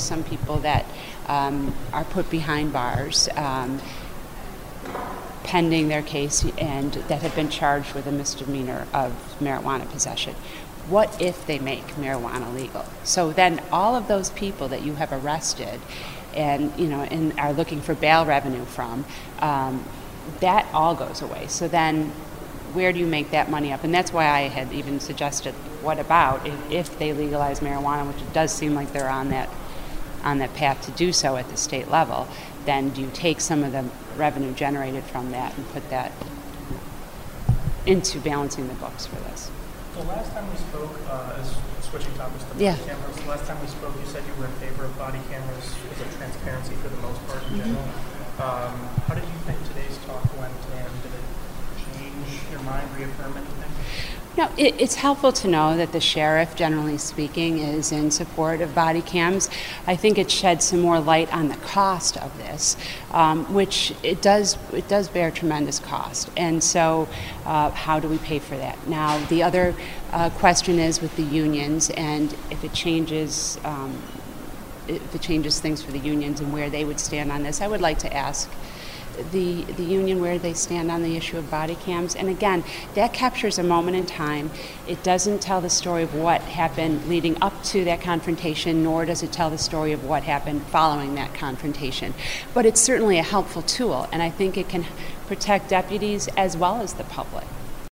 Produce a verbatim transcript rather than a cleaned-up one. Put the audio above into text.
some people that um, are put behind bars um, pending their case and that have been charged with a misdemeanor of marijuana possession. What if they make marijuana legal? So then all of those people that you have arrested and, you know, and are looking for bail revenue from, um, that all goes away. So then where do you make that money up? And that's why I had even suggested, what about if, if they legalize marijuana, which it does seem like they're on that on that path to do so at the state level, then do you take some of the revenue generated from that and put that into balancing the books for this? The last time we spoke, uh, as switching topics to body yeah. cameras, the last time we spoke you said you were in favor of body cameras because of transparency for the most part in mm-hmm. general. Um, how did you think today's talk went, and did it change your mind, reaffirm anything? No, it, it's helpful to know that the sheriff, generally speaking, is in support of body cams. I think it sheds some more light on the cost of this, um, which it does it does bear tremendous cost. And so uh, how do we pay for that? Now, the other uh, question is with the unions, and if it changes um, if it changes things for the unions and where they would stand on this. I would like to ask the the union where they stand on the issue of body cams. And again, that captures a moment in time. It doesn't tell the story of what happened leading up to that confrontation, nor does it tell the story of what happened following that confrontation. But it's certainly a helpful tool, and I think it can protect deputies as well as the public.